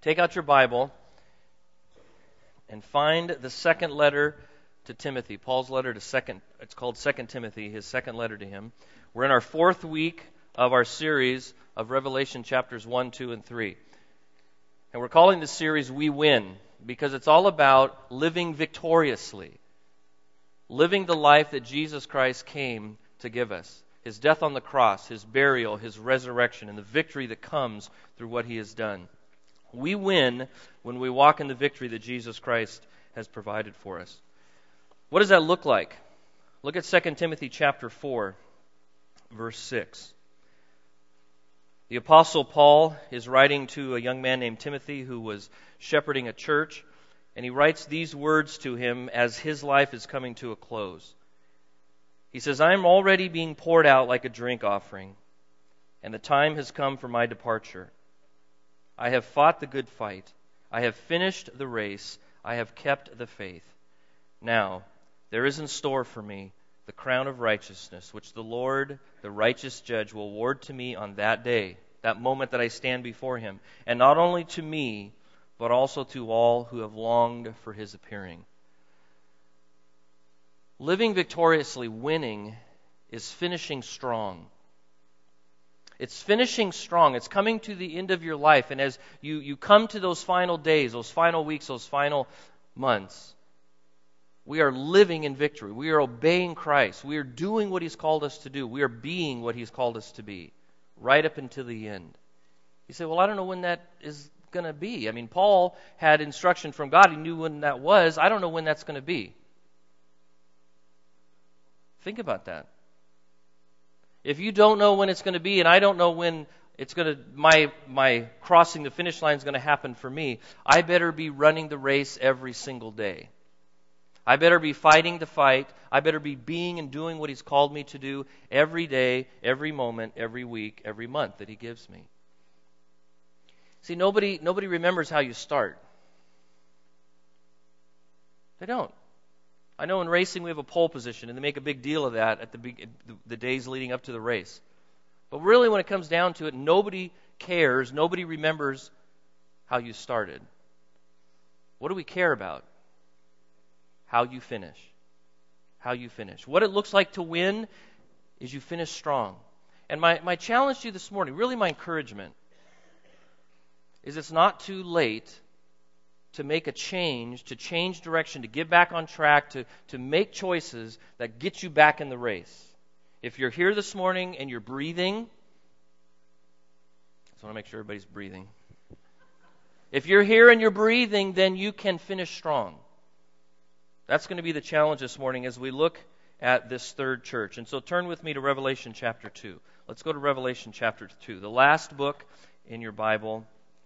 take out your Bible and find the second letter to Timothy. Paul's letter to it's called 2 Timothy, his second letter to him. We're in our fourth week of our series of Revelation chapters 1, 2, and 3. And we're calling this series We Win, because it's all about living victoriously. Living the life that Jesus Christ came to give us. His death on the cross, His burial, His resurrection, and the victory that comes through what He has done. We win when we walk in the victory that Jesus Christ has provided for us. What does that look like? Look at 2 Timothy chapter 4, verse 6. The Apostle Paul is writing to a young man named Timothy who was shepherding a church, and he writes these words to him as his life is coming to a close. He says, "I am already being poured out like a drink offering, and the time has come for my departure. I have fought the good fight. I have finished the race. I have kept the faith. Now, there is in store for me the crown of righteousness, which the Lord, the righteous judge, will award to me on that day," that moment that I stand before Him, "and not only to me, but also to all who have longed for His appearing." Living victoriously, winning, is finishing strong. It's finishing strong. It's coming to the end of your life. And as you come to those final days, those final weeks, those final months, we are living in victory. We are obeying Christ. We are doing what He's called us to do. We are being what He's called us to be, right up until the end. You say, well, I don't know when that is going to be. I mean, Paul had instruction from God. He knew when that was. I don't know when that's going to be. Think about that. If you don't know when it's going to be, and I don't know when it's going to, my crossing the finish line is going to happen for me, I better be running the race every single day. I better be fighting the fight. I better be being and doing what He's called me to do every day, every moment, every week, every month that He gives me. See, nobody remembers how you start. They don't. I know in racing we have a pole position, and they make a big deal of that at the days leading up to the race. But really, when it comes down to it, nobody cares, nobody remembers how you started. What do we care about? How you finish. How you finish. What it looks like to win is you finish strong. And my challenge to you this morning, really my encouragement, is it's not too late to make a change, to change direction, to get back on track, to make choices that get you back in the race. If you're here this morning and you're breathing, I just want to make sure everybody's breathing. If you're here and you're breathing, then you can finish strong. That's going to be the challenge this morning as we look at this third church. And so turn with me to Revelation chapter 2. Let's go to Revelation chapter 2, the last book in your Bible.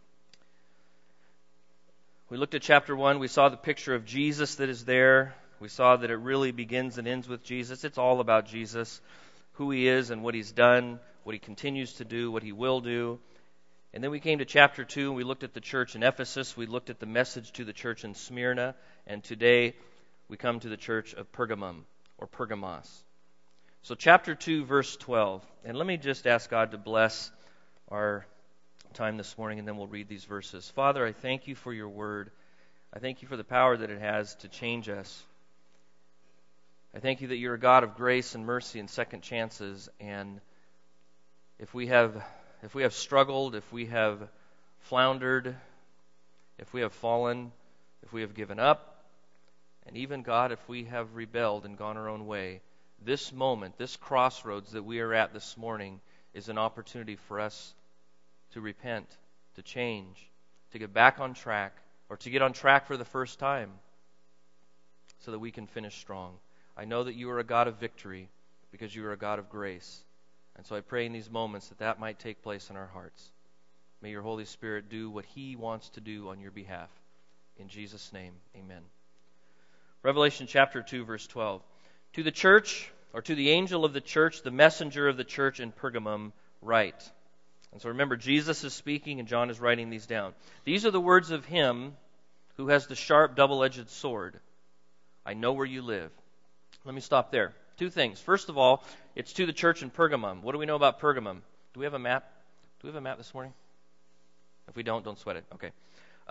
We looked at chapter 1. We saw the picture of Jesus that is there. We saw that it really begins and ends with Jesus. It's all about Jesus, who He is and what He's done, what He continues to do, what He will do. And then we came to chapter 2, and we looked at the church in Ephesus. We looked at the message to the church in Smyrna. And today we come to the church of Pergamum, or Pergamos. So chapter 2, verse 12. And let me just ask God to bless our time this morning, and then we'll read these verses. Father, I thank You for Your word. I thank You for the power that it has to change us. I thank You that You're a God of grace and mercy and second chances. And if we have struggled, if we have floundered, if we have fallen, if we have given up, and even, God, if we have rebelled and gone our own way, this moment, this crossroads that we are at this morning is an opportunity for us to repent, to change, to get back on track, or to get on track for the first time so that we can finish strong. I know that You are a God of victory because You are a God of grace. And so I pray in these moments that might take place in our hearts. May Your Holy Spirit do what He wants to do on Your behalf. In Jesus' name, amen. Revelation chapter 2, verse 12. To the church, or to the angel of the church, the messenger of the church in Pergamum, write. And so remember, Jesus is speaking and John is writing these down. These are the words of Him who has the sharp double-edged sword. I know where you live. Let me stop there. Two things. First of all, it's to the church in Pergamum. What do we know about Pergamum? Do we have a map? Do we have a map this morning? If we don't sweat it. Okay.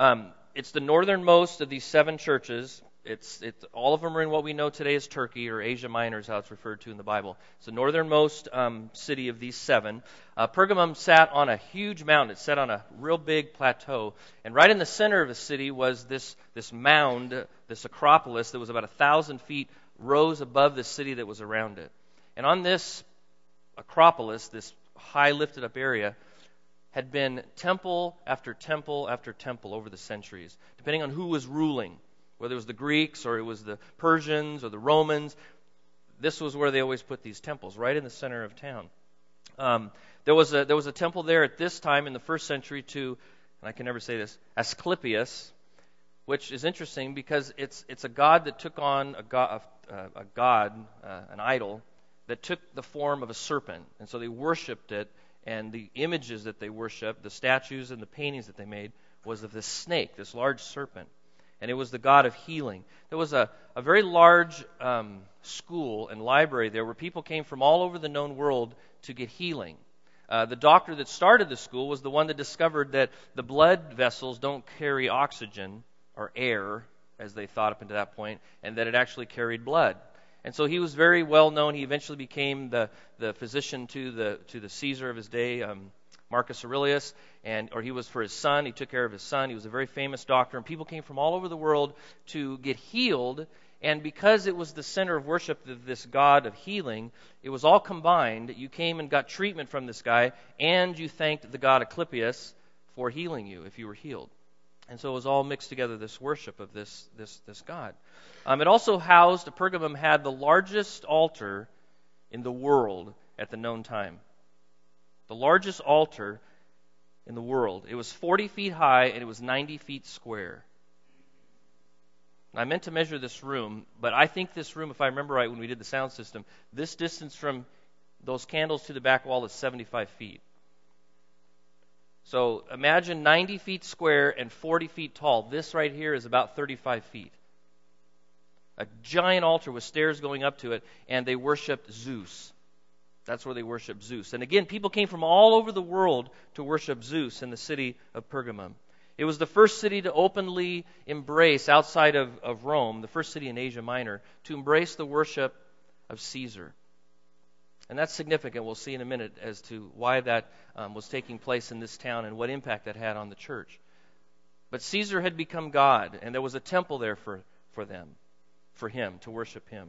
It's the northernmost of these 7 churches. It's all of them are in what we know today as Turkey, or Asia Minor is how it's referred to in the Bible. It's the northernmost city of these 7. Pergamum sat on a huge mountain. It sat on a real big plateau. And right in the center of the city was this mound, this Acropolis that was about 1,000 feet, rose above the city that was around it. And on this Acropolis, this high lifted up area, had been temple after temple after temple over the centuries, depending on who was ruling. Whether it was the Greeks or it was the Persians or the Romans, this was where they always put these temples, right in the center of town. There was a temple there at this time in the 1st century to, and I can never say this, Asclepius, which is interesting because it's a god that took on an idol that took the form of a serpent, and so they worshipped it, and the images that they worshipped, the statues and the paintings that they made, was of this snake, this large serpent. And it was the god of healing. There was a very large school and library there where people came from all over the known world to get healing. The doctor that started the school was the one that discovered that the blood vessels don't carry oxygen or air, as they thought up until that point, and that it actually carried blood. And so he was very well known. He eventually became the physician to the Caesar of his day, Marcus Aurelius, or he was for his son. He took care of his son. He was a very famous doctor, and people came from all over the world to get healed. And because it was the center of worship of this god of healing, it was all combined. You came and got treatment from this guy, and you thanked the god Asclepius for healing you if you were healed. And so it was all mixed together, this worship of this god. It also housed, Pergamum had the largest altar in the world at the known time. The largest altar in the world. It was 40 feet high and it was 90 feet square. I meant to measure this room, but I think this room, if I remember right when we did the sound system, this distance from those candles to the back wall is 75 feet. So imagine 90 feet square and 40 feet tall. This right here is about 35 feet. A giant altar with stairs going up to it, and they worshipped Zeus. That's where they worshiped Zeus. And again, people came from all over the world to worship Zeus in the city of Pergamum. It was the first city to openly embrace, outside of Rome, the first city in Asia Minor, to embrace the worship of Caesar. And that's significant. We'll see in a minute as to why that was taking place in this town and what impact that had on the church. But Caesar had become God, and there was a temple there for him, to worship him.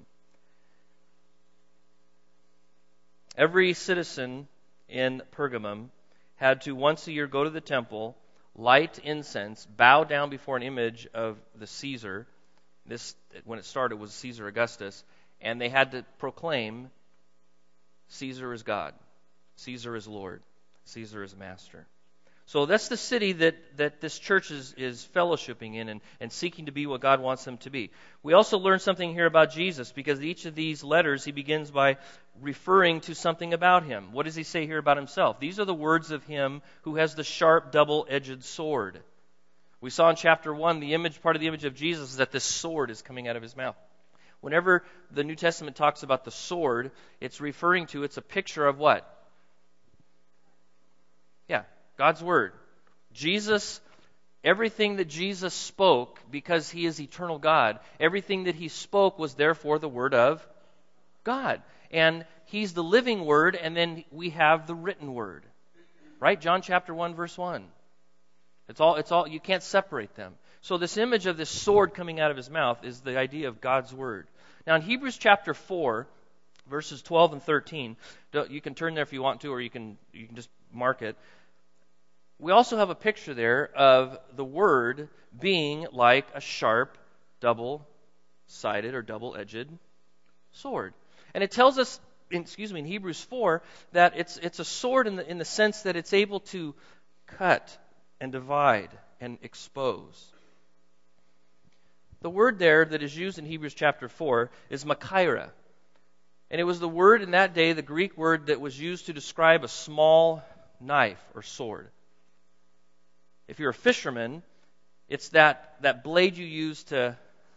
Every citizen in Pergamum had to once a year go to the temple, light incense, bow down before an image of the Caesar. This, when it started, was Caesar Augustus, and they had to proclaim, Caesar is God, Caesar is Lord, Caesar is Master. So that's the city that this church is fellowshipping in and seeking to be what God wants them to be. We also learn something here about Jesus, because each of these letters he begins by referring to something about him. What does he say here about himself? These are the words of him who has the sharp double-edged sword. We saw in chapter 1, part of the image of Jesus is that this sword is coming out of his mouth. Whenever the New Testament talks about the sword, it's a picture of what? Yeah, God's Word. Jesus, everything that Jesus spoke, because he is eternal God, everything that he spoke was therefore the Word of God. And he's the living Word, and then we have the written Word. Right? John chapter 1, verse 1. It's all, you can't separate them. So this image of this sword coming out of his mouth is the idea of God's Word. Now in Hebrews chapter 4, verses 12 and 13, you can turn there if you want to, or you can just mark it. We also have a picture there of the Word being like a sharp, double-sided or double-edged sword. And it tells us, in Hebrews 4, that it's a sword in the sense that it's able to cut and divide and expose. The word there that is used in Hebrews chapter 4 is makaira. And it was the word in that day, the Greek word that was used to describe a small knife or sword. If you're a fisherman, it's that blade you use to...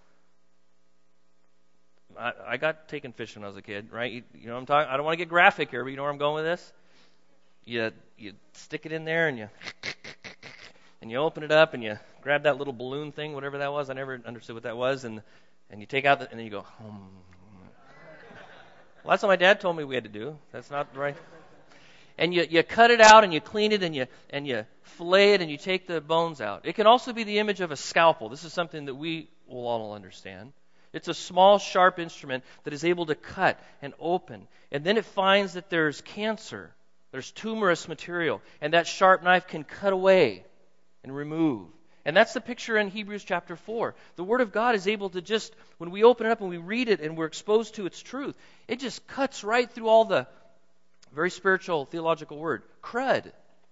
I got taken fishing when I was a kid, right? You know what I'm talking? I don't want to get graphic here, but you know where I'm going with this? You stick it in there and and you open it up and you grab that little balloon thing, whatever that was. I never understood what that was, and you take out and then you go, Well, that's what my dad told me we had to do. That's not right. And you cut it out and you clean it and you fillet it and you take the bones out. It can also be the image of a scalpel. This is something that we will all understand. It's a small, sharp instrument that is able to cut and open. And then it finds that there's cancer, there's tumorous material, and that sharp knife can cut away and remove. And that's the picture in Hebrews chapter 4. The Word of God is able to just, when we open it up and we read it and we're exposed to its truth, it just cuts right through all the very spiritual, theological word, crud.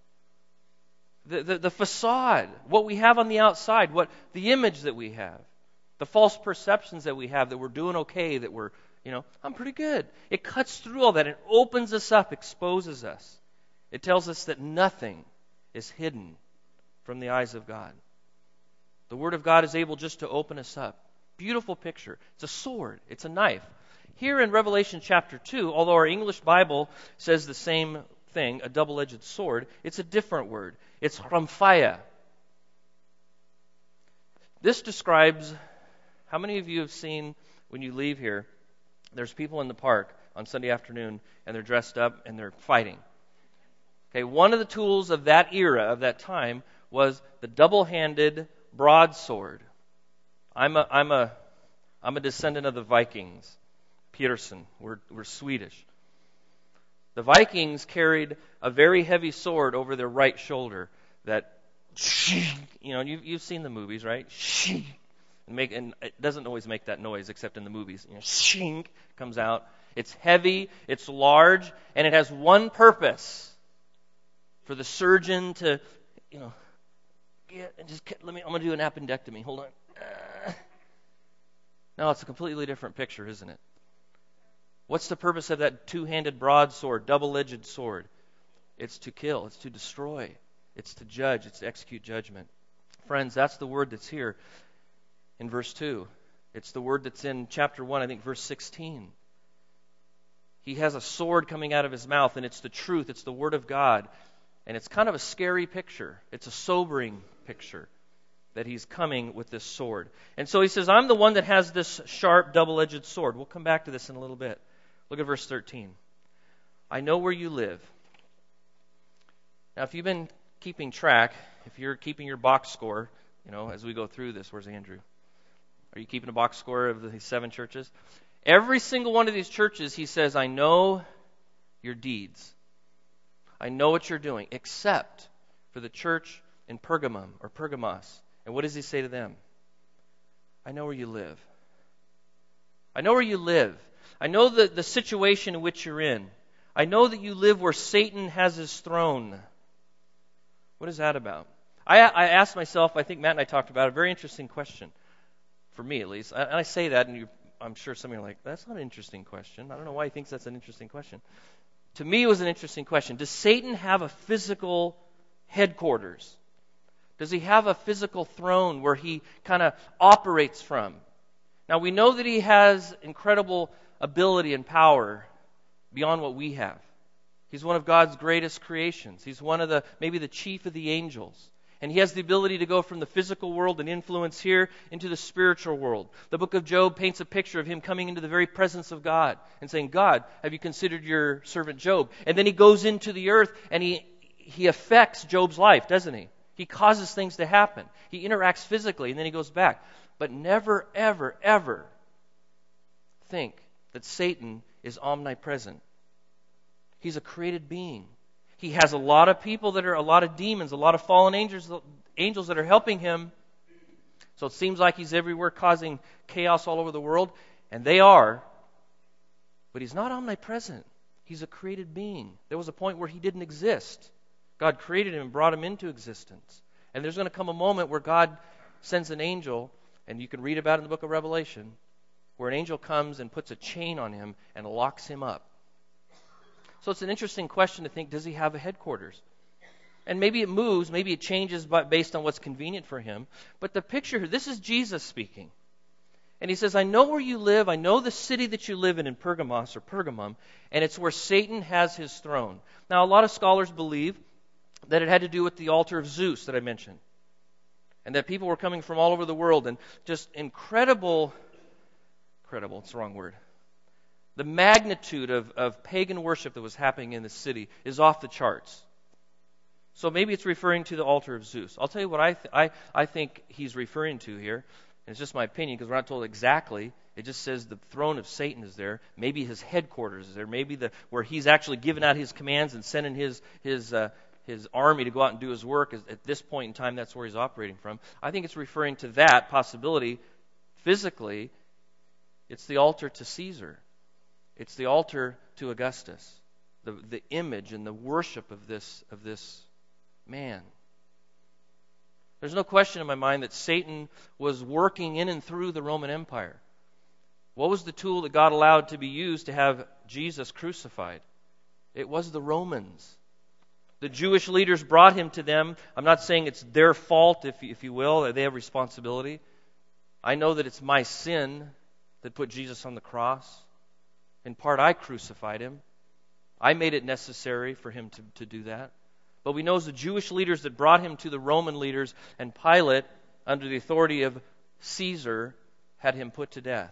The facade, what we have on the outside, what the image that we have, the false perceptions that we have that we're doing okay, that we're, I'm pretty good. It cuts through all that and opens us up, exposes us. It tells us that nothing is hidden from the eyes of God. The Word of God is able just to open us up. Beautiful picture. It's a sword. It's a knife. Here in Revelation chapter 2, although our English Bible says the same thing, a double-edged sword, it's a different word. It's rhamphia. This describes, how many of you have seen, when you leave here, there's people in the park on Sunday afternoon, and they're dressed up and they're fighting. Okay, one of the tools of that era, of that time, was the double-handed broadsword. I'm a descendant of the Vikings. Peterson. We're Swedish. The Vikings carried a very heavy sword over their right shoulder that, you've seen the movies, right? And it doesn't always make that noise except in the movies. Shink comes out. It's heavy, it's large, and it has one purpose: for the surgeon to, I'm going to do an appendectomy. Hold on. No, it's a completely different picture, isn't it? What's the purpose of that two-handed broadsword, double-edged sword? It's to kill. It's to destroy. It's to judge. It's to execute judgment. Friends, that's the word that's here in verse 2. It's the word that's in chapter 1, I think, verse 16. He has a sword coming out of his mouth, and it's the truth. It's the Word of God. And it's kind of a scary picture. It's a sobering picture that he's coming with this sword. And so he says, I'm the one that has this sharp, double-edged sword. We'll come back to this in a little bit. Look at verse 13. I know where you live. Now, if you've been keeping track, if you're keeping your box score, as we go through this, where's Andrew? Are you keeping a box score of the 7 churches? Every single one of these churches, he says, I know your deeds. I know what you're doing, except for the church in Pergamum or Pergamos. And what does he say to them? I know where you live. I know where you live. I know the situation in which you're in. I know that you live where Satan has his throne. What is that about? I asked myself, I think Matt and I talked about a very interesting question, for me at least. And I say that, and I'm sure some of you are like, that's not an interesting question. I don't know why he thinks that's an interesting question. To me, it was an interesting question. Does Satan have a physical headquarters? Does he have a physical throne where he kind of operates from? Now, we know that he has incredible ability and power beyond what we have. He's one of God's greatest creations. He's maybe the chief of the angels. And he has the ability to go from the physical world and influence here into the spiritual world. The book of Job paints a picture of him coming into the very presence of God and saying, God, have you considered your servant Job? And then he goes into the earth and he affects Job's life, doesn't he? He causes things to happen. He interacts physically and then he goes back. But never, ever, ever think that Satan is omnipresent. He's a created being. He has a lot of people a lot of demons, a lot of fallen angels that are helping him. So it seems like he's everywhere causing chaos all over the world. And they are. But he's not omnipresent. He's a created being. There was a point where he didn't exist. God created him and brought him into existence. And there's going to come a moment where God sends an angel, and you can read about it in the book of Revelation, where an angel comes and puts a chain on him and locks him up. So it's an interesting question to think, does he have a headquarters? And maybe it moves, maybe it changes based on what's convenient for him. But the picture here, this is Jesus speaking. And he says, I know where you live. I know the city that you live in Pergamos or Pergamum, and it's where Satan has his throne. Now, a lot of scholars believe that it had to do with the altar of Zeus that I mentioned. and that people were coming from all over the world, and just incredible, it's the wrong word. The magnitude of pagan worship that was happening in the city is off the charts. So maybe it's referring to the altar of Zeus. I'll tell you what I think he's referring to here, and it's just my opinion because we're not told exactly. It just says the throne of Satan is there. Maybe his headquarters is there. Maybe where he's actually giving out his commands and sending his army to go out and do his work. At this point in time, that's where he's operating from. I think it's referring to that possibility. Physically, it's the altar to Caesar. It's the altar to Augustus. The image and the worship of this man. There's no question in my mind that Satan was working in and through the Roman Empire. What was the tool that God allowed to be used to have Jesus crucified? It was the Romans. The Jewish leaders brought him to them. I'm not saying it's their fault, if you will, or they have responsibility. I know that it's my sin that put Jesus on the cross. In part, I crucified him. I made it necessary for him to do that. But we know it's the Jewish leaders that brought him to the Roman leaders, and Pilate, under the authority of Caesar, had him put to death.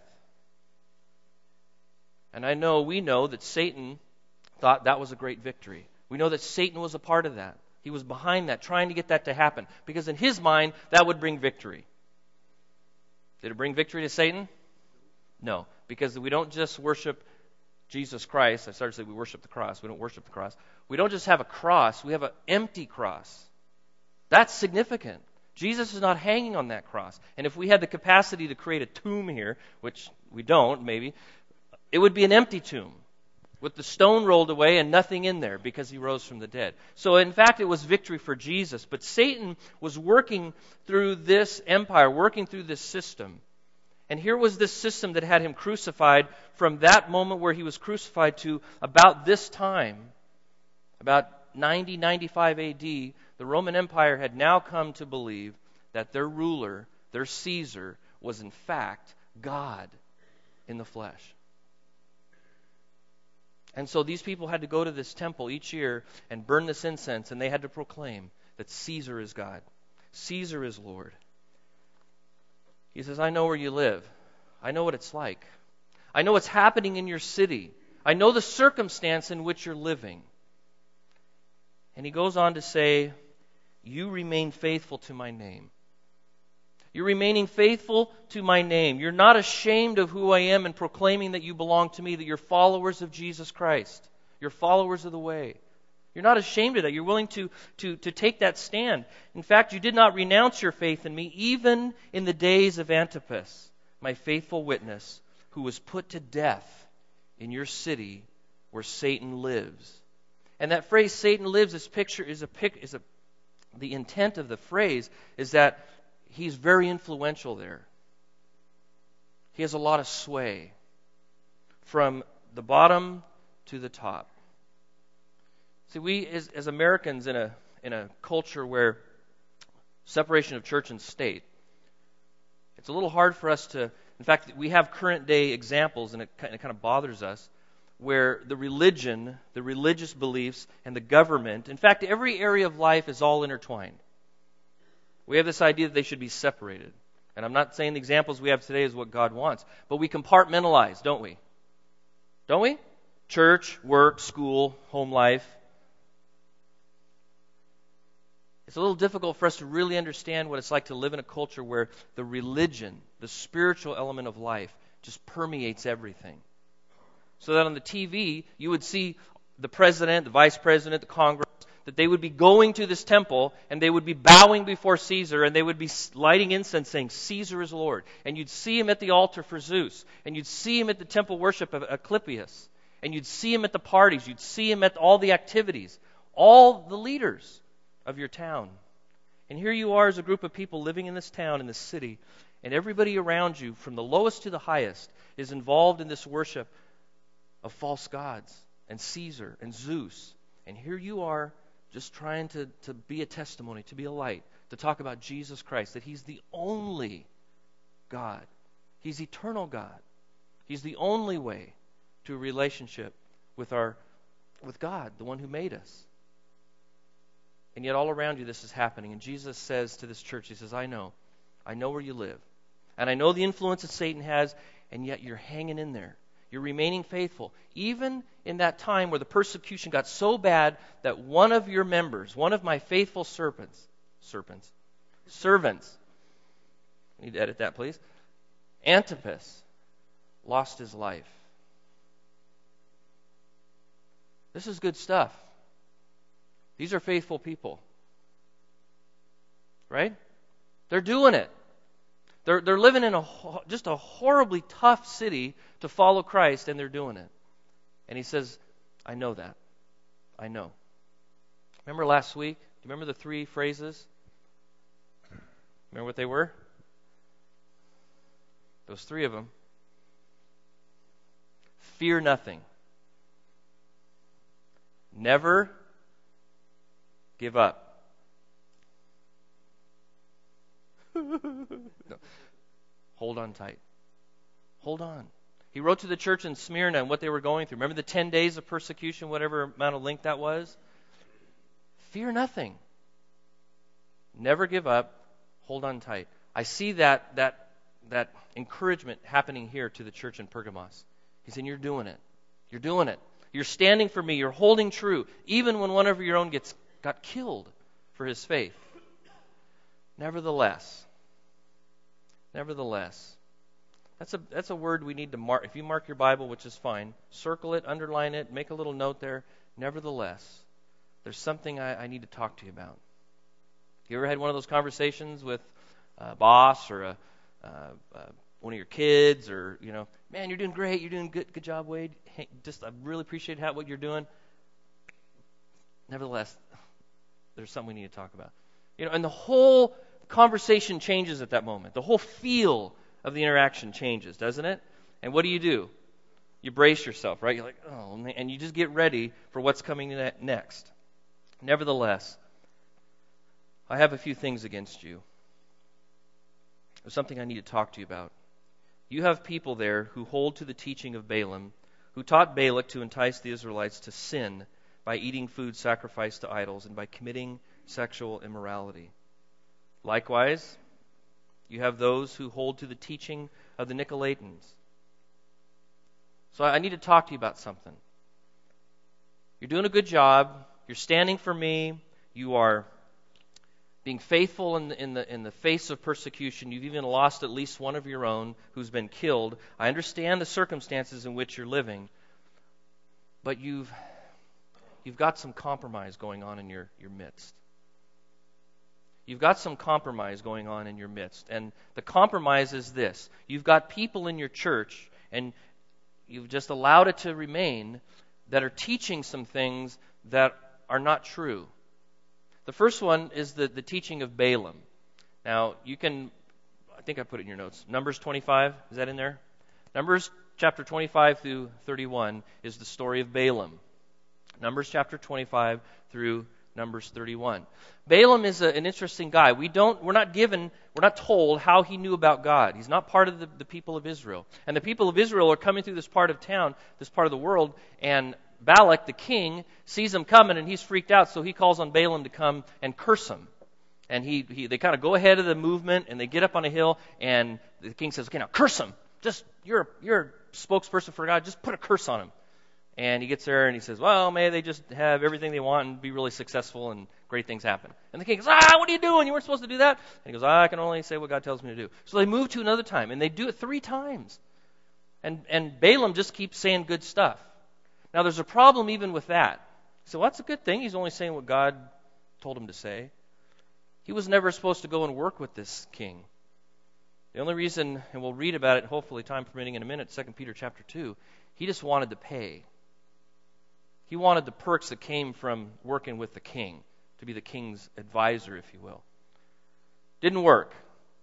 And we know that Satan thought that was a great victory. We know that Satan was a part of that. He was behind that, trying to get that to happen. Because in his mind, that would bring victory. Did it bring victory to Satan? No. Because we don't just worship Jesus Christ. I started to say we worship the cross. We don't worship the cross. We don't just have a cross. We have an empty cross. That's significant. Jesus is not hanging on that cross. And if we had the capacity to create a tomb here, which we don't, maybe, it would be an empty tomb with the stone rolled away and nothing in there because he rose from the dead. So in fact, it was victory for Jesus. But Satan was working through this empire, working through this system. And here was this system that had him crucified from that moment where he was crucified to about this time, about 95 AD, the Roman Empire had now come to believe that their ruler, their Caesar, was in fact God in the flesh. And so these people had to go to this temple each year and burn this incense, and they had to proclaim that Caesar is God. Caesar is Lord. He says, I know where you live. I know what it's like. I know what's happening in your city. I know the circumstance in which you're living. And he goes on to say, you remain faithful to my name. You're remaining faithful to my name. You're not ashamed of who I am and proclaiming that you belong to me, that you're followers of Jesus Christ. You're followers of the way. You're not ashamed of that. You're willing to take that stand. In fact, you did not renounce your faith in me, even in the days of Antipas, my faithful witness, who was put to death in your city where Satan lives. And that phrase, Satan lives, the intent of the phrase is that he's very influential there. He has a lot of sway from the bottom to the top. See, we as Americans in a culture where separation of church and state, it's a little hard for us to, in fact, we have current day examples, and it kind of bothers us, where the religion, the religious beliefs, and the government, in fact, every area of life is all intertwined. We have this idea that they should be separated. And I'm not saying the examples we have today is what God wants, but we compartmentalize, don't we? Don't we? Church, work, school, home life. It's a little difficult for us to really understand what it's like to live in a culture where the religion, the spiritual element of life, just permeates everything. So that on the TV, you would see the president, the vice president, the Congress, that they would be going to this temple and they would be bowing before Caesar and they would be lighting incense saying, Caesar is Lord. And you'd see him at the altar for Zeus. And you'd see him at the temple worship of Asclepius. And you'd see him at the parties. You'd see him at all the activities. All the leaders of your town. And here you are as a group of people living in this town, in this city, and everybody around you, from the lowest to the highest, is involved in this worship of false gods and Caesar and Zeus. And here you are just trying to be a testimony, to be a light, to talk about Jesus Christ, that He's the only God. He's eternal God. He's the only way to a relationship with God, the one who made us. And yet all around you this is happening. And Jesus says to this church, he says, I know where you live. And I know the influence that Satan has, and yet you're hanging in there. You're remaining faithful. Even in that time where the persecution got so bad that one of your members, one of my faithful servants, I need to edit that, please. Antipas lost his life. This is good stuff. These are faithful people. Right? They're doing it. They're living in just a horribly tough city to follow Christ, and they're doing it. And he says, I know that. I know. Remember last week? Do you remember the 3 phrases? Remember what they were? Those 3 of them. Fear nothing. Never give up. No. Hold on tight. Hold on. He wrote to the church in Smyrna and what they were going through. Remember the 10 days of persecution, whatever amount of length that was? Fear nothing. Never give up. Hold on tight. I see that encouragement happening here to the church in Pergamos. He's saying, you're doing it. You're doing it. You're standing for me. You're holding true. Even when one of your own got killed for his faith. Nevertheless, that's a word we need to mark. If you mark your Bible, which is fine, circle it, underline it, make a little note there. Nevertheless, there's something I need to talk to you about. You ever had one of those conversations with a boss or one of your kids, or man, you're doing great, you're doing good job, Wade. Hey, I really appreciate what you're doing. Nevertheless, there's something we need to talk about. And the whole conversation changes at that moment. The whole feel of the interaction changes, doesn't it? And what do? You brace yourself, right? You're like, oh, man, and you just get ready for what's coming next. Nevertheless, I have a few things against you. There's something I need to talk to you about. You have people there who hold to the teaching of Balaam, who taught Balak to entice the Israelites to sin by eating food sacrificed to idols and by committing sexual immorality. Likewise, you have those who hold to the teaching of the Nicolaitans. So I need to talk to you about something. You're doing a good job. You're standing for me. You are being faithful in the face of persecution. You've even lost at least one of your own who's been killed. I understand the circumstances in which you're living, but you've got some compromise going on in your midst. You've got some compromise going on in your midst. And the compromise is this. You've got people in your church, and you've just allowed it to remain, that are teaching some things that are not true. The first one is the teaching of Balaam. Now, I think I put it in your notes. Numbers 25, is that in there? Numbers chapter 25 through 31 is the story of Balaam. Numbers chapter 25 through Numbers 31. Balaam is an interesting guy. We're not told how he knew about God. He's not part of the people of Israel. And the people of Israel are coming through this part of town, this part of the world, and Balak, the king, sees them coming and he's freaked out, so he calls on Balaam to come and curse him. And they kind of go ahead of the movement and they get up on a hill, and the king says, okay, now curse him. You're a spokesperson for God, just put a curse on him. And he gets there and he says, well, may they just have everything they want and be really successful and great things happen. And the king goes, what are you doing? You weren't supposed to do that. And he goes, I can only say what God tells me to do. So they move to another time, and they do it 3 times. And Balaam just keeps saying good stuff. Now there's a problem even with that. So that's a good thing. He's only saying what God told him to say. He was never supposed to go and work with this king. The only reason, and we'll read about it, hopefully time permitting in a minute, 2 Peter chapter 2, he just wanted to pay. He wanted the perks that came from working with the king, to be the king's advisor, if you will. Didn't work.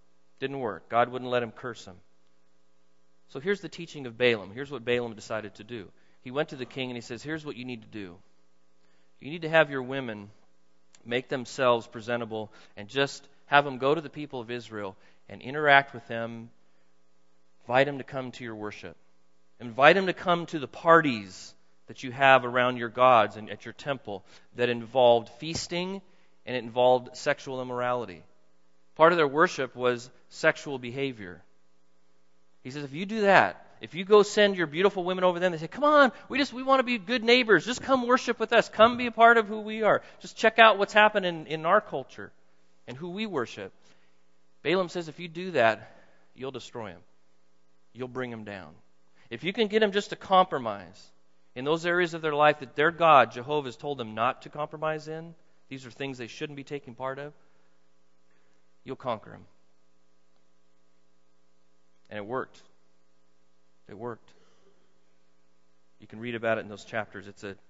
God wouldn't let him curse him. So here's the teaching of Balaam. Here's what Balaam decided to do. He went to the king and he says, here's what you need to do. You need to have your women make themselves presentable and just have them go to the people of Israel and interact with them. Invite them to come to your worship. Invite them to come to the parties that you have around your gods and at your temple that involved feasting and it involved sexual immorality. Part of their worship was sexual behavior. He says, if you do that, if you go send your beautiful women over there, they say, come on, we want to be good neighbors. Just come worship with us. Come be a part of who we are. Just check out what's happening in our culture and who we worship. Balaam says, if you do that, you'll destroy him. You'll bring him down. If you can get him just to compromise in those areas of their life that their God, Jehovah, has told them not to compromise in, these are things they shouldn't be taking part of, you'll conquer him. And it worked. It worked. You can read about it in those chapters.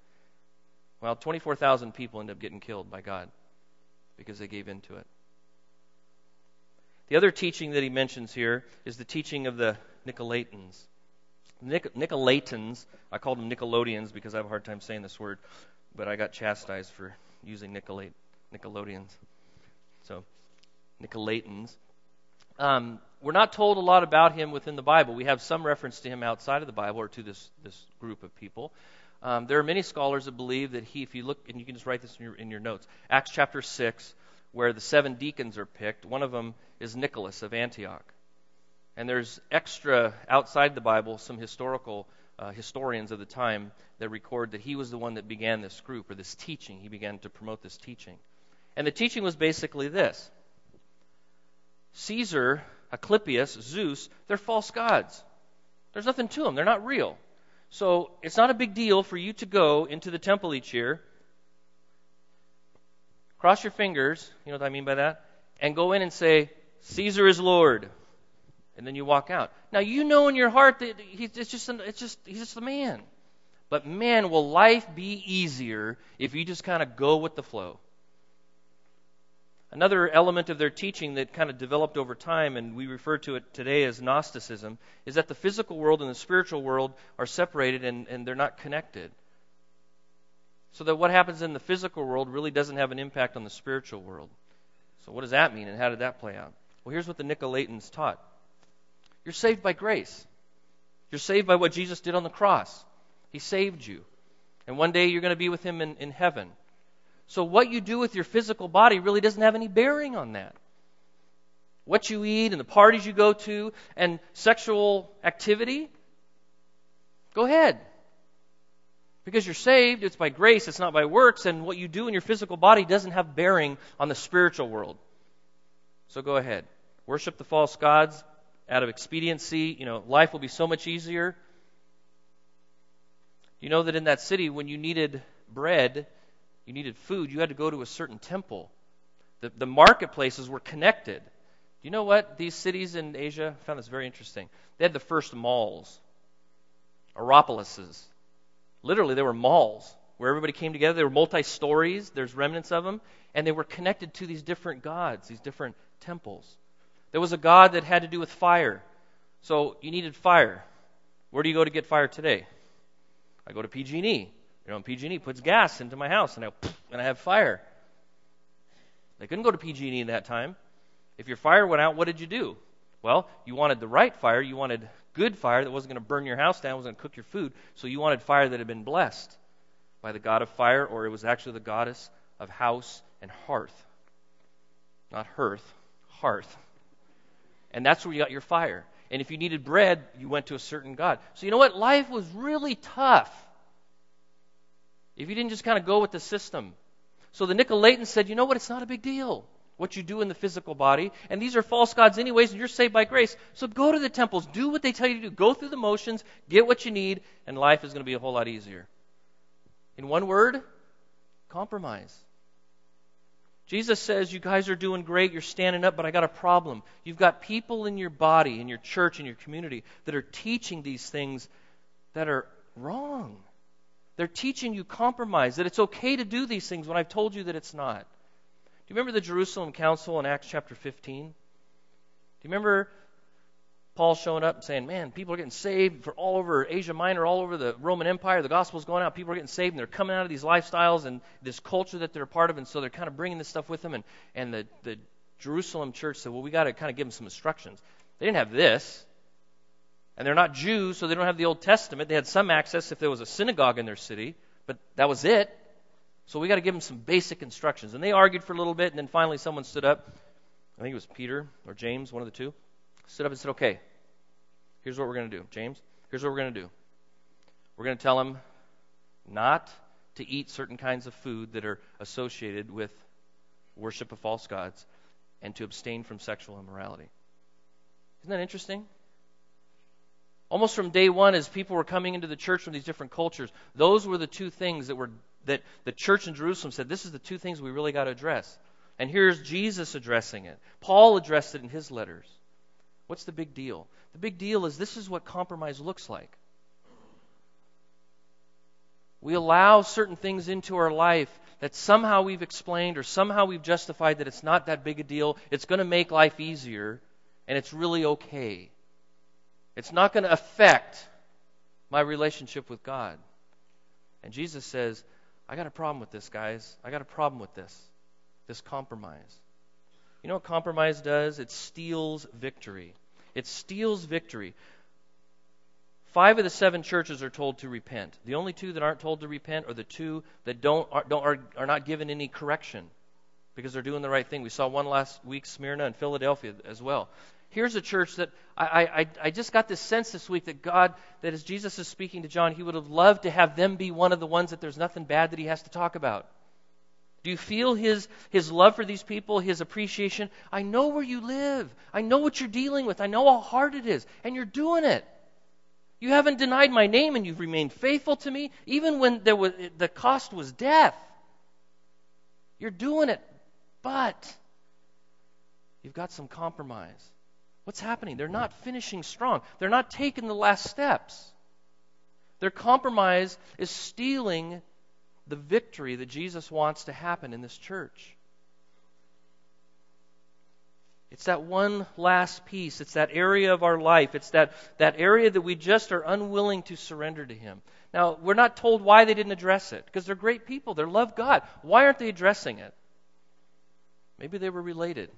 24,000 people end up getting killed by God because they gave in to it. The other teaching that he mentions here is the teaching of the Nicolaitans. Nicolaitans, I called them Nickelodeons because I have a hard time saying this word, but I got chastised for using Nickelodeons. So, Nicolaitans. We're not told a lot about him within the Bible. We have some reference to him outside of the Bible or to this group of people. There are many scholars that believe that if you look, and you can just write this in your notes, Acts chapter 6, where the 7 deacons are picked, one of them is Nicholas of Antioch. And there's extra, outside the Bible, some historical historians of the time that record that he was the one that began this group, or this teaching. He began to promote this teaching. And the teaching was basically this. Caesar, Asclepius, Zeus, they're false gods. There's nothing to them. They're not real. So it's not a big deal for you to go into the temple each year, cross your fingers, you know what I mean by that, and go in and say, Caesar is Lord. And then you walk out. Now you know in your heart that he's just a man. But man, will life be easier if you just kind of go with the flow. Another element of their teaching that kind of developed over time, and we refer to it today as Gnosticism, is that the physical world and the spiritual world are separated and they're not connected. So that what happens in the physical world really doesn't have an impact on the spiritual world. So what does that mean, and how did that play out? Well, here's what the Nicolaitans taught. You're saved by grace. You're saved by what Jesus did on the cross. He saved you. And one day you're going to be with him in heaven. So what you do with your physical body really doesn't have any bearing on that. What you eat and the parties you go to and sexual activity, go ahead. Because you're saved, it's by grace, it's not by works, and what you do in your physical body doesn't have bearing on the spiritual world. So go ahead. Worship the false gods out of expediency. Life will be so much easier. You know that in that city, when you needed bread, you needed food, you had to go to a certain temple. The marketplaces were connected. You know what? These cities in Asia, I found this very interesting. They had the first malls, Aeropolises. Literally, they were malls where everybody came together. They were multi-stories. There's remnants of them. And they were connected to these different gods, these different temples. There was a god that had to do with fire. So you needed fire. Where do you go to get fire today? I go to PG&E. PG&E puts gas into my house, and I have fire. They couldn't go to PG&E in that time. If your fire went out, what did you do? Well, you wanted the right fire. You wanted good fire that wasn't going to burn your house down, wasn't going to cook your food. So you wanted fire that had been blessed by the god of fire, or it was actually the goddess of house and hearth. Not hearth, hearth. And that's where you got your fire. And if you needed bread, you went to a certain god. So you know what? Life was really tough if you didn't just kind of go with the system. So the Nicolaitans said, you know what? It's not a big deal what you do in the physical body. And these are false gods anyways, and you're saved by grace. So go to the temples. Do what they tell you to do. Go through the motions. Get what you need. And life is going to be a whole lot easier. In one word, compromise. Jesus says, you guys are doing great. You're standing up, but I got a problem. You've got people in your body, in your church, in your community that are teaching these things that are wrong. They're teaching you compromise, that it's okay to do these things when I've told you that it's not. Do you remember the Jerusalem Council in Acts chapter 15? Do you remember Paul showing up and saying, man, people are getting saved for all over Asia Minor, all over the Roman Empire. The gospel's going out. People are getting saved, and they're coming out of these lifestyles and this culture that they're a part of, and so they're kind of bringing this stuff with them. And the Jerusalem church said, well, we got to kind of give them some instructions. They didn't have this. And they're not Jews, so they don't have the Old Testament. They had some access if there was a synagogue in their city, but that was it. So we got to give them some basic instructions. And they argued for a little bit, and then finally someone stood up. I think it was Peter or James, one of the two, stood up and said, okay, here's what we're going to do. James, here's what we're going to do. We're going to tell them not to eat certain kinds of food that are associated with worship of false gods and to abstain from sexual immorality. Isn't that interesting? Almost from day one, as people were coming into the church from these different cultures, those were the two things that the church in Jerusalem said, this is the two things we really got to address. And here's Jesus addressing it. Paul addressed it in his letters. What's the big deal? The big deal is this is what compromise looks like. We allow certain things into our life that somehow we've explained or somehow we've justified that it's not that big a deal. It's going to make life easier, and it's really okay. It's not going to affect my relationship with God. And Jesus says, I got a problem with this, guys. I got a problem with this compromise. You know what compromise does? It steals victory. It steals victory. 5 of the 7 churches are told to repent. The only 2 that aren't told to repent are the 2 that are not given any correction because they're doing the right thing. We saw one last week, Smyrna and Philadelphia as well. Here's a church that I just got this sense this week that God, that as Jesus is speaking to John, he would have loved to have them be one of the ones that there's nothing bad that he has to talk about. Do you feel his love for these people, his appreciation? I know where you live. I know what you're dealing with. I know how hard it is, and you're doing it. You haven't denied my name, and you've remained faithful to me, even when the cost was death. You're doing it, but you've got some compromise. What's happening? They're not finishing strong. They're not taking the last steps. Their compromise is stealing the victory that Jesus wants to happen in this church. It's that one last piece. It's that area of our life. It's that area that we just are unwilling to surrender to Him. Now, we're not told why they didn't address it, because they're great people. They love God. Why aren't they addressing it? Maybe they were related.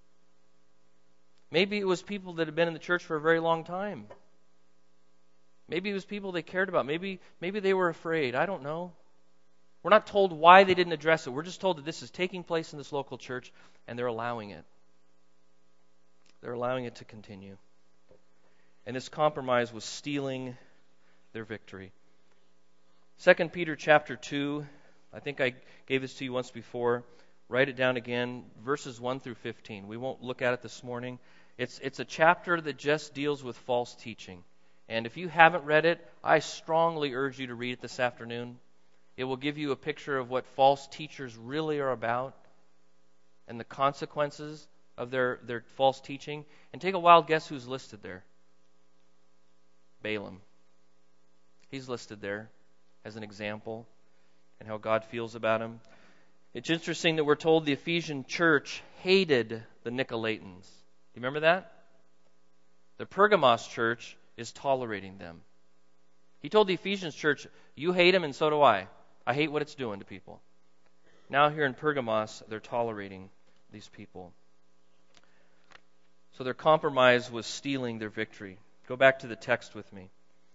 Maybe it was people that had been in the church for a very long time. Maybe it was people they cared about. Maybe they were afraid. I don't know. We're not told why they didn't address it. We're just told that this is taking place in this local church, and they're allowing it. They're allowing it to continue. And this compromise was stealing their victory. 2 Peter chapter 2, I think I gave this to you once before. Write it down again, verses 1 through 15. We won't look at it this morning. It's a chapter that just deals with false teaching. And if you haven't read it, I strongly urge you to read it this afternoon. It will give you a picture of what false teachers really are about and the consequences of their false teaching. And take a wild guess who's listed there. Balaam. He's listed there as an example and how God feels about him. It's interesting that we're told the Ephesian church hated the Nicolaitans. Do you remember that? The Pergamos church is tolerating them. He told the Ephesians church, you hate them and so do I. I hate what it's doing to people. Now here in Pergamos, they're tolerating these people. So their compromise was stealing their victory. Go back to the text with me.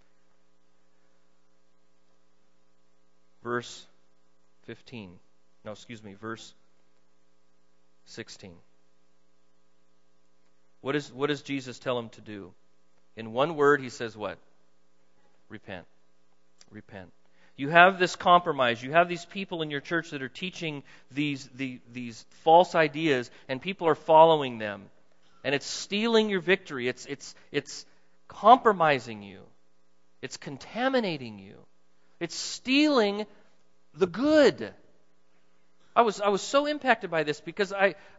Verse 16. What does Jesus tell them to do? In one word, he says what? Repent. Repent. You have this compromise. You have these people in your church that are teaching these false ideas, and people are following them. And it's stealing your victory. It's compromising you. It's contaminating you. It's stealing the good. I was so impacted by this because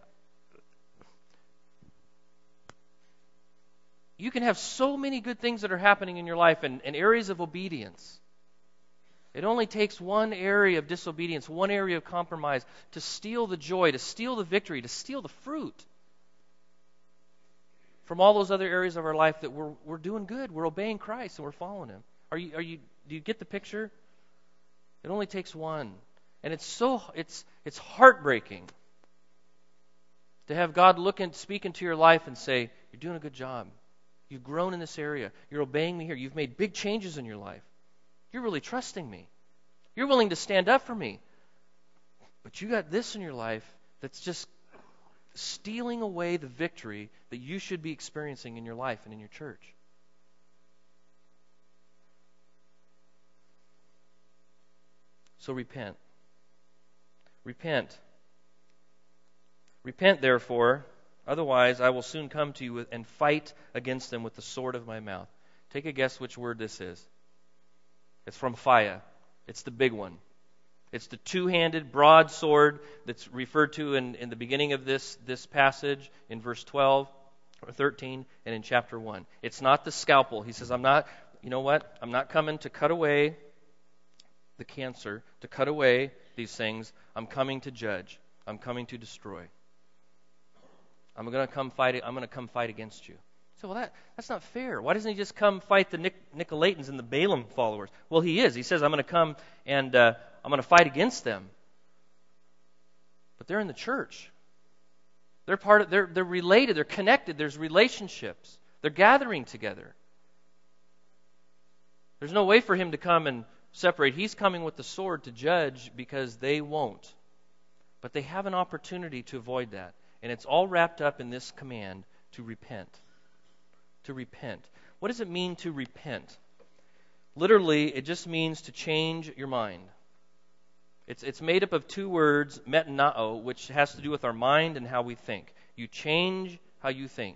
you can have so many good things that are happening in your life and areas of obedience. It only takes one area of disobedience, one area of compromise to steal the joy, to steal the victory, to steal the fruit from all those other areas of our life that we're doing good. We're obeying Christ and we're following Him. Do you get the picture? It only takes one. And it's heartbreaking to have God speak into your life and say, you're doing a good job. You've grown in this area. You're obeying me here. You've made big changes in your life. You're really trusting me. You're willing to stand up for me. But you got this in your life that's just stealing away the victory that you should be experiencing in your life and in your church. So repent. Repent. Repent, therefore, otherwise I will soon come to you and fight against them with the sword of my mouth. Take a guess which word this is. It's from Phia. It's the big one. It's the two-handed broadsword that's referred to in the beginning of this passage in verse 12 or 13 and in chapter 1. It's not the scalpel. He says, I'm not coming to cut away the cancer, to cut away these things. I'm coming to judge. I'm coming to destroy. I'm going to come fight against you. So, well, that's not fair. Why doesn't he just come fight the Nicolaitans and the Balaam followers? Well, he is. He says, I'm going to come and I'm going to fight against them. But they're in the church. They're related. They're connected. There's relationships. They're gathering together. There's no way for him to come and separate. He's coming with the sword to judge because they won't. But they have an opportunity to avoid that. And it's all wrapped up in this command to repent. To repent. What does it mean to repent? Literally, it just means to change your mind. It's made up of two words, metanoeo, which has to do with our mind and how we think. You change how you think.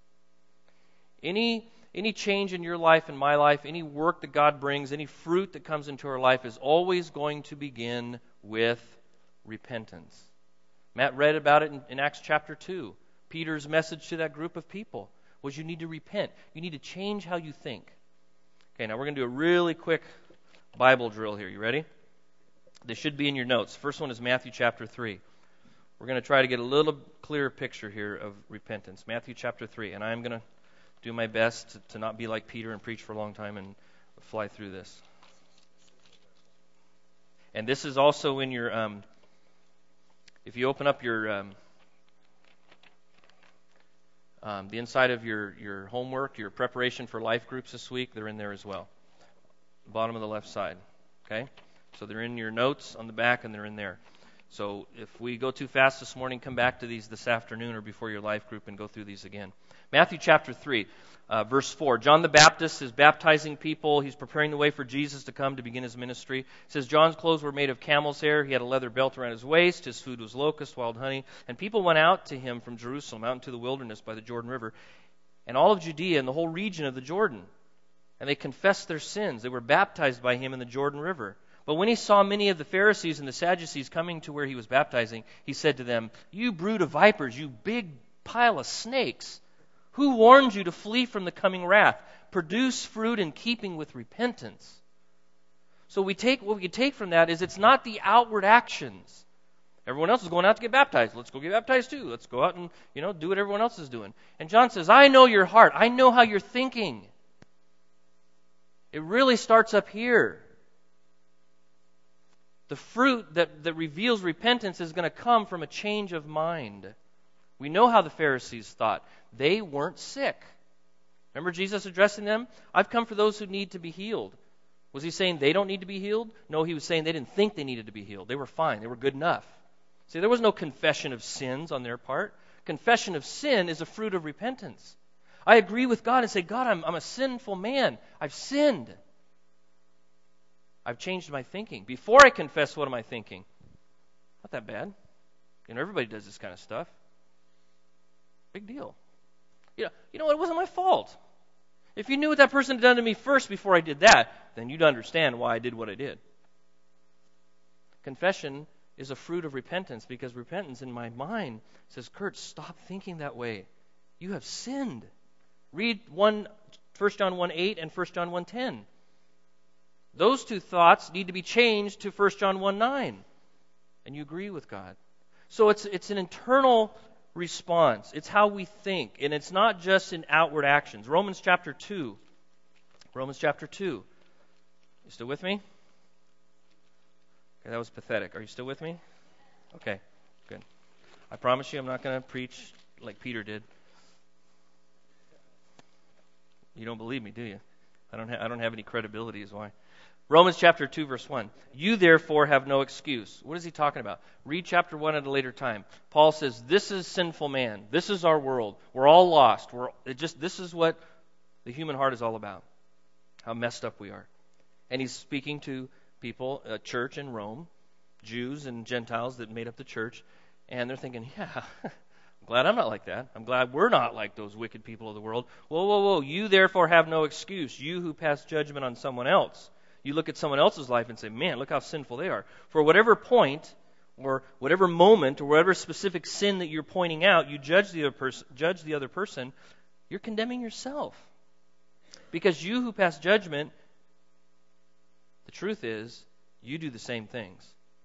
Any change in your life and my life, any work that God brings, any fruit that comes into our life is always going to begin with repentance. Matt read about it in Acts chapter 2. Peter's message to that group of people was you need to repent. You need to change how you think. Okay, now we're going to do a really quick Bible drill here. You ready? This should be in your notes. First one is Matthew chapter 3. We're going to try to get a little clearer picture here of repentance. Matthew chapter 3. And I'm going to do my best to not be like Peter and preach for a long time and fly through this. And this is also in your, if you open up your, the inside of your homework, your preparation for life groups this week, they're in there as well. Bottom of the left side. Okay? So they're in your notes on the back and they're in there. So if we go too fast this morning, come back to these this afternoon or before your life group and go through these again. Matthew chapter 3, verse 4. John the Baptist is baptizing people. He's preparing the way for Jesus to come to begin his ministry. It says, John's clothes were made of camel's hair. He had a leather belt around his waist. His food was locust, wild honey. And people went out to him from Jerusalem, out into the wilderness by the Jordan River, and all of Judea and the whole region of the Jordan. And they confessed their sins. They were baptized by him in the Jordan River. But when he saw many of the Pharisees and the Sadducees coming to where he was baptizing, he said to them, You brood of vipers, you big pile of snakes, who warned you to flee from the coming wrath? Produce fruit in keeping with repentance. So what we take from that is it's not the outward actions. Everyone else is going out to get baptized. Let's go get baptized too. Let's go out and, do what everyone else is doing. And John says, I know your heart. I know how you're thinking. It really starts up here. The fruit that reveals repentance is going to come from a change of mind. We know how the Pharisees thought. They weren't sick. Remember Jesus addressing them? I've come for those who need to be healed. Was he saying they don't need to be healed? No, he was saying they didn't think they needed to be healed. They were fine. They were good enough. See, there was no confession of sins on their part. Confession of sin is a fruit of repentance. I agree with God and say, God, I'm a sinful man. I've sinned. I've changed my thinking. Before I confess, what am I thinking? Not that bad. Everybody does this kind of stuff. Big deal. It wasn't my fault. If you knew what that person had done to me first before I did that, then you'd understand why I did what I did. Confession is a fruit of repentance because repentance in my mind says, Kurt, stop thinking that way. You have sinned. Read 1 John 1:8 and 1 John 1:10. Those two thoughts need to be changed to 1 John 1:9. And you agree with God. So it's an internal response. It's how we think. And it's not just in outward actions. Romans chapter 2. You still with me? Okay, that was pathetic. Are you still with me? Okay, good. I promise you I'm not going to preach like Peter did. You don't believe me, do you? I don't have any credibility is why. Romans chapter 2, verse 1. You therefore have no excuse. What is he talking about? Read chapter 1 at a later time. Paul says, this is sinful man. This is our world. We're all lost. This is what the human heart is all about. How messed up we are. And he's speaking to people, a church in Rome, Jews and Gentiles that made up the church. And they're thinking, yeah, I'm glad I'm not like that. I'm glad we're not like those wicked people of the world. Whoa, whoa, whoa. You therefore have no excuse. You who pass judgment on someone else. You look at someone else's life and say, man, look how sinful they are. For whatever point or whatever moment or whatever specific sin that you're pointing out, you judge the other person, you're condemning yourself. Because you who pass judgment, the truth is, you do the same things.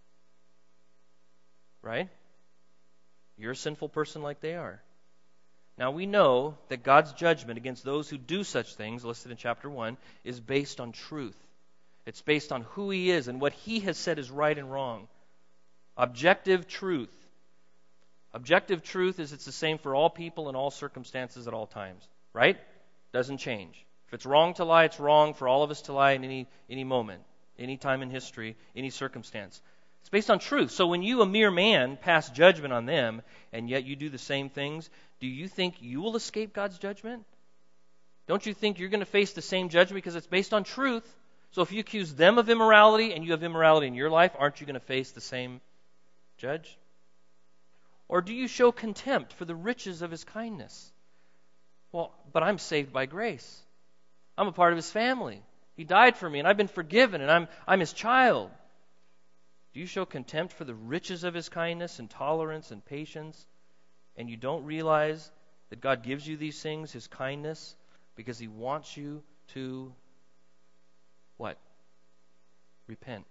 Right? You're a sinful person like they are. Now we know that God's judgment against those who do such things, listed in chapter 1, is based on truth. It's based on who He is and what He has said is right and wrong. Objective truth. Objective truth is it's the same for all people in all circumstances at all times. Right? Doesn't change. If it's wrong to lie, it's wrong for all of us to lie in any moment, any time in history, any circumstance. It's based on truth. So when you, a mere man, pass judgment on them, and yet you do the same things, do you think you will escape God's judgment? Don't you think you're going to face the same judgment because it's based on truth? So if you accuse them of immorality and you have immorality in your life, aren't you going to face the same judge? Or do you show contempt for the riches of His kindness? Well, but I'm saved by grace. I'm a part of His family. He died for me and I've been forgiven and I'm His child. Do you show contempt for the riches of His kindness and tolerance and patience, and you don't realize that God gives you these things, His kindness, because He wants you to what? Repent.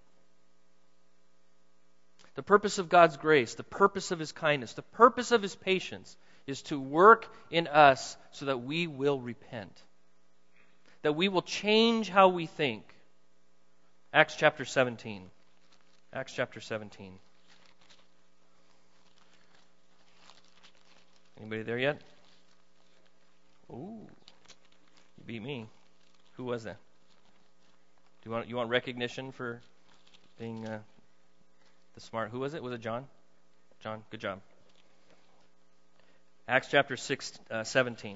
The purpose of God's grace, the purpose of His kindness, the purpose of His patience is to work in us so that we will repent. That we will change how we think. Acts chapter 17. Acts chapter 17. Anybody there yet? Ooh, you beat me. Who was that? You want recognition for being the smart? Who was it? Was it John? John, good job. Acts chapter 17,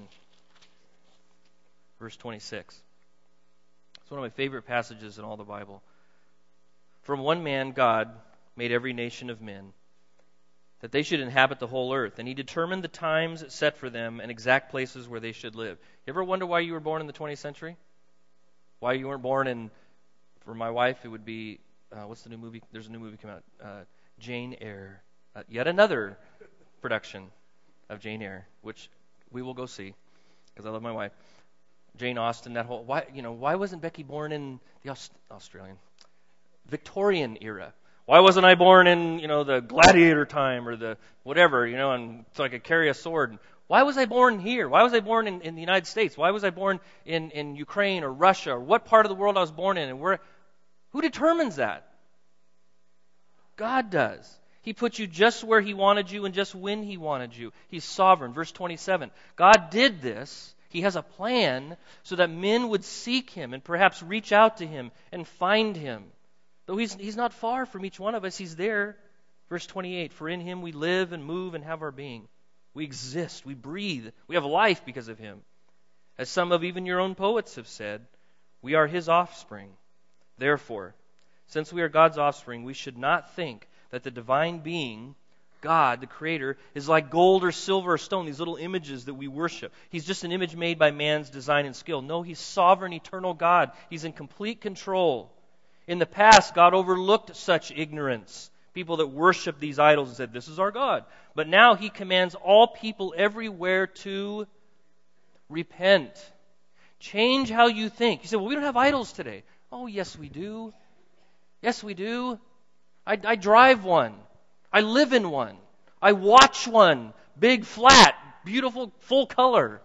verse 26. It's one of my favorite passages in all the Bible. From one man, God made every nation of men, that they should inhabit the whole earth. And He determined the times set for them and exact places where they should live. You ever wonder why you were born in the 20th century? Why you weren't born in, for my wife, it would be, what's the new movie? There's a new movie coming out, Jane Eyre. Yet another production of Jane Eyre, which we will go see, because I love my wife. Jane Austen, that whole, why wasn't Becky born in the Australian Victorian era? Why wasn't I born in, the gladiator time or the whatever, and so I could carry a sword? Why was I born here? Why was I born in the United States? Why was I born in Ukraine or Russia? Or what part of the world I was born in? And who determines that? God does. He put you just where He wanted you and just when He wanted you. He's sovereign. Verse 27. God did this. He has a plan so that men would seek Him and perhaps reach out to Him and find Him. Though He's not far from each one of us, He's there. Verse 28, for in Him we live and move and have our being. We exist, we breathe, we have life because of Him. As some of even your own poets have said, we are His offspring. Therefore, since we are God's offspring, we should not think that the divine being, God, the Creator, is like gold or silver or stone, these little images that we worship. He's just an image made by man's design and skill. No, He's sovereign, eternal God. He's in complete control. In the past, God overlooked such ignorance. People that worship these idols and said, this is our God. But now He commands all people everywhere to repent. Change how you think. You say, well, we don't have idols today. Oh, yes, we do. Yes, we do. I drive one. I live in one. I watch one. Big, flat, beautiful, full color.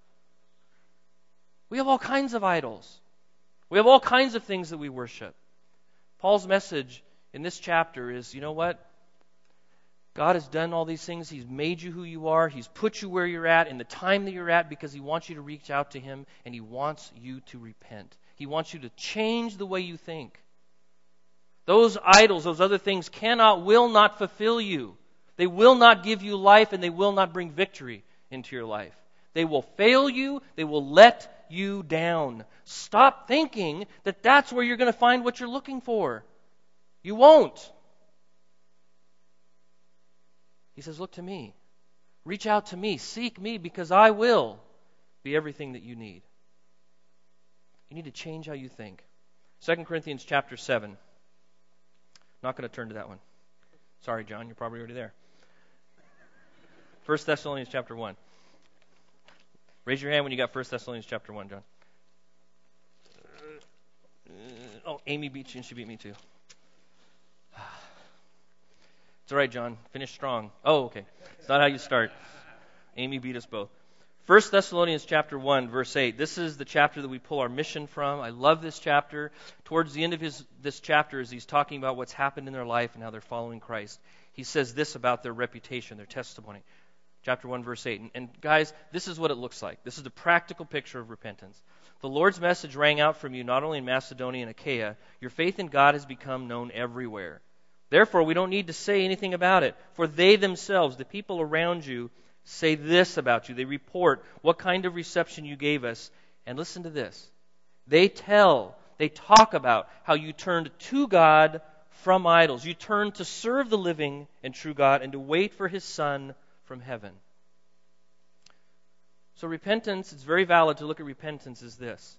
We have all kinds of idols. We have all kinds of things that we worship. Paul's message in this chapter is, you know what? God has done all these things. He's made you who you are. He's put you where you're at in the time that you're at because He wants you to reach out to Him, and He wants you to repent. He wants you to change the way you think. Those idols, those other things will not fulfill you. They will not give you life, and they will not bring victory into your life. They will fail you. They will let you down. Stop thinking that that's where you're going to find what you're looking for. You won't. He says, look to me. Reach out to me. Seek me because I will be everything that you need. You need to change how you think. 2 Corinthians chapter 7. Not going to turn to that one. Sorry, John, you're probably already there. 1 Thessalonians chapter 1. Raise your hand when you got 1 Thessalonians chapter 1, John. Amy beat you and she beat me too. It's all right, John. Finish strong. Oh, okay. It's not how you start. Amy beat us both. 1 Thessalonians chapter 1, verse 8. This is the chapter that we pull our mission from. I love this chapter. Towards the end of this chapter, as he's talking about what's happened in their life and how they're following Christ, he says this about their reputation, their testimony. Chapter 1, verse 8. And guys, this is what it looks like. This is the practical picture of repentance. The Lord's message rang out from you not only in Macedonia and Achaia. Your faith in God has become known everywhere. Therefore, we don't need to say anything about it. For they themselves, the people around you, say this about you. They report what kind of reception you gave us. And listen to this. They talk about how you turned to God from idols. You turned to serve the living and true God and to wait for His Son from heaven. So repentance, it's very valid to look at repentance as this.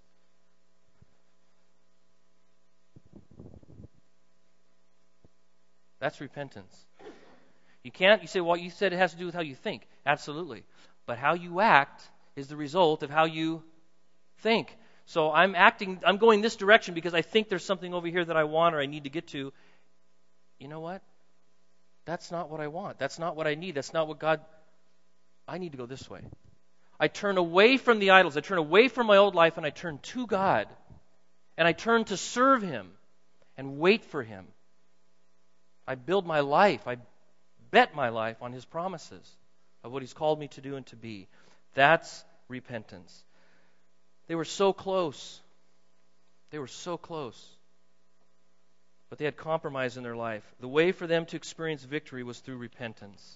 That's repentance. You say, well, you said it has to do with how you think. Absolutely. But how you act is the result of how you think. So I'm going this direction because I think there's something over here that I want or I need to get to. You know what? That's not what I want. That's not what I need. That's not what God... I need to go this way. I turn away from the idols. I turn away from my old life and I turn to God. And I turn to serve Him and wait for Him. I build my life. I bet my life on His promises of what He's called me to do and to be. That's repentance. They were so close. They were so close. But they had compromise in their life. The way for them to experience victory was through repentance.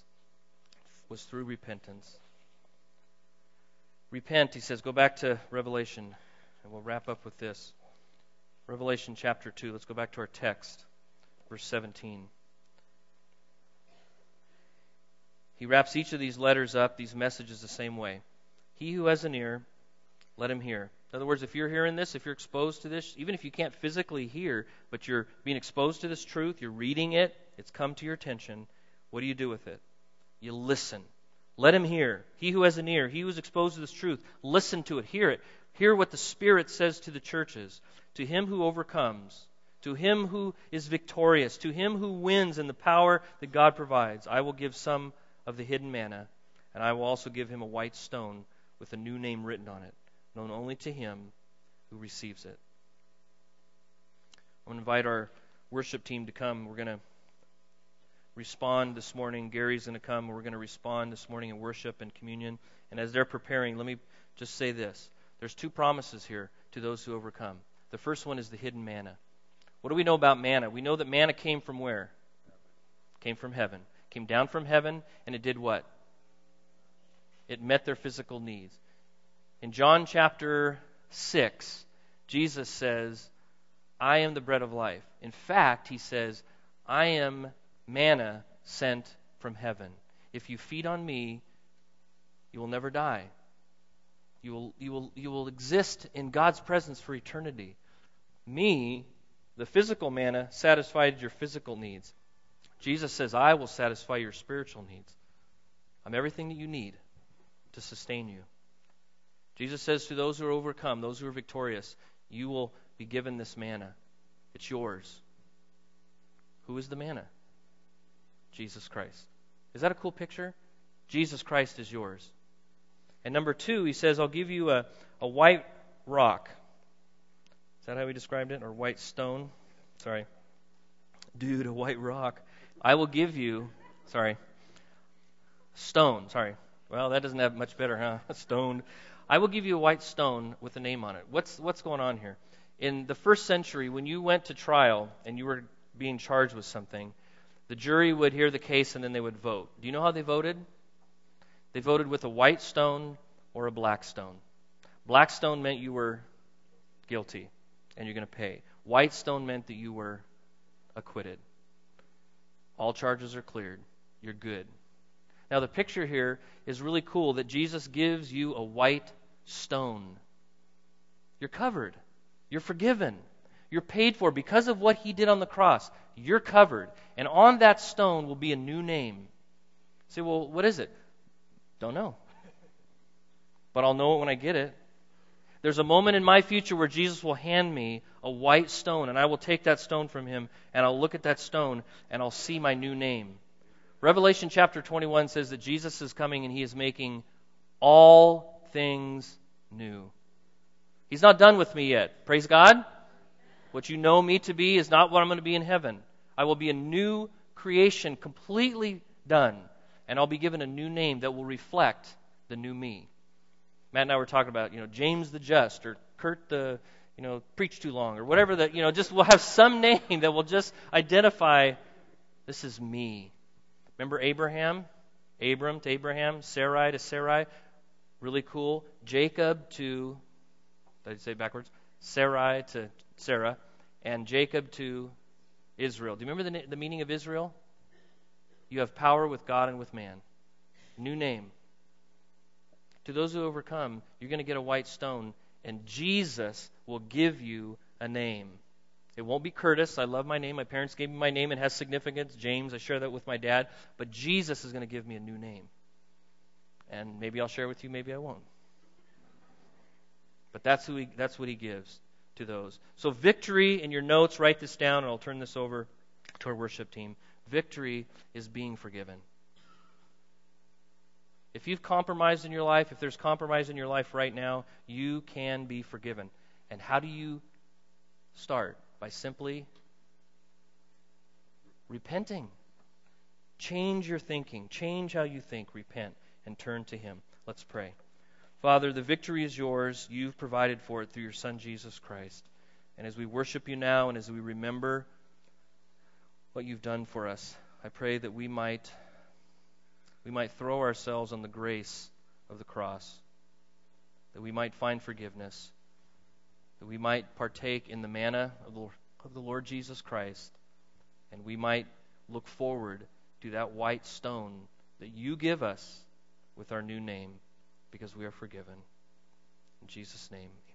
Repent, he says. Go back to Revelation, and we'll wrap up with this. Revelation chapter 2. Let's go back to our text, verse 17. He wraps each of these letters up, these messages, the same way. He who has an ear, let him hear. In other words, if you're hearing this, if you're exposed to this, even if you can't physically hear, but you're being exposed to this truth, you're reading it, it's come to your attention, what do you do with it? You listen. Let him hear. He who has an ear, he who is exposed to this truth, listen to it, hear it. Hear what the Spirit says to the churches. To him who overcomes, to him who is victorious, to him who wins in the power that God provides, I will give some of the hidden manna, and I will also give him a white stone with a new name written on it, known only to him who receives it. I'm going to invite our worship team to come. We're going to respond this morning. Gary's going to come. We're going to respond this morning in worship and communion. And as they're preparing, let me just say this. There's two promises here to those who overcome. The first one is the hidden manna. What do we know about manna? We know that manna came from where? Came from heaven. Came down from heaven, and it did what? It met their physical needs. In John chapter 6, Jesus says, I am the bread of life. In fact, he says, I am manna sent from heaven. If you feed on me, you will never die. You will exist in God's presence for eternity. Me, the physical manna, satisfied your physical needs. Jesus says, I will satisfy your spiritual needs. I'm everything that you need to sustain you. Jesus says to those who are overcome, those who are victorious, you will be given this manna. It's yours. Who is the manna? Jesus Christ. Is that a cool picture? Jesus Christ is yours. And number 2, he says, I'll give you a white rock. Is that how he described it? Or white stone? Sorry. Dude, a white rock. I will give you, Stone, sorry. Well, that doesn't have much better, huh? Stone. I will give you a white stone with a name on it. What's going on here? In the first century, when you went to trial and you were being charged with something, the jury would hear the case and then they would vote. Do you know how they voted? They voted with a white stone or a black stone. Black stone meant you were guilty and you're going to pay. White stone meant that you were acquitted. All charges are cleared. You're good. Now the picture here is really cool that Jesus gives you a white stone. You're covered. You're forgiven. You're paid for because of what he did on the cross. You're covered. And on that stone will be a new name. You say, well, what is it? Don't know. But I'll know it when I get it. There's a moment in my future where Jesus will hand me a white stone, and I will take that stone from him, and I'll look at that stone, and I'll see my new name. Revelation chapter 21 says that Jesus is coming and he is making all things new. He's not done with me yet. Praise God. What you know me to be is not what I'm going to be in heaven. I will be a new creation, completely done. And I'll be given a new name that will reflect the new me. Matt and I were talking about, James the Just or Kurt the, preach too long or whatever that, just we'll have some name that will just identify this is me. Remember Abraham? Abram to Abraham, Sarai to Sarai. Really cool. Jacob to, did I say it backwards? Sarai to Sarah. And Jacob to Israel. Do you remember the meaning of Israel? You have power with God and with man. New name. To those who overcome, you're going to get a white stone, and Jesus will give you a name. It won't be Curtis. I love my name. My parents gave me my name. It has significance. James, I share that with my dad. But Jesus is going to give me a new name. And maybe I'll share it with you, maybe I won't. But that's what he gives to those. So victory, in your notes, write this down, and I'll turn this over to our worship team. Victory is being forgiven. If you've compromised in your life, if there's compromise in your life right now, you can be forgiven. And how do you start? By simply repenting. Change your thinking. Change how you think. Repent and turn to him. Let's pray. Father, the victory is yours. You've provided for it through your Son, Jesus Christ. And as we worship you now and as we remember what you've done for us, I pray that we might throw ourselves on the grace of the cross, that we might find forgiveness, that we might partake in the manna of the Lord Jesus Christ, and we might look forward to that white stone that you give us with our new name, because we are forgiven. In Jesus' name.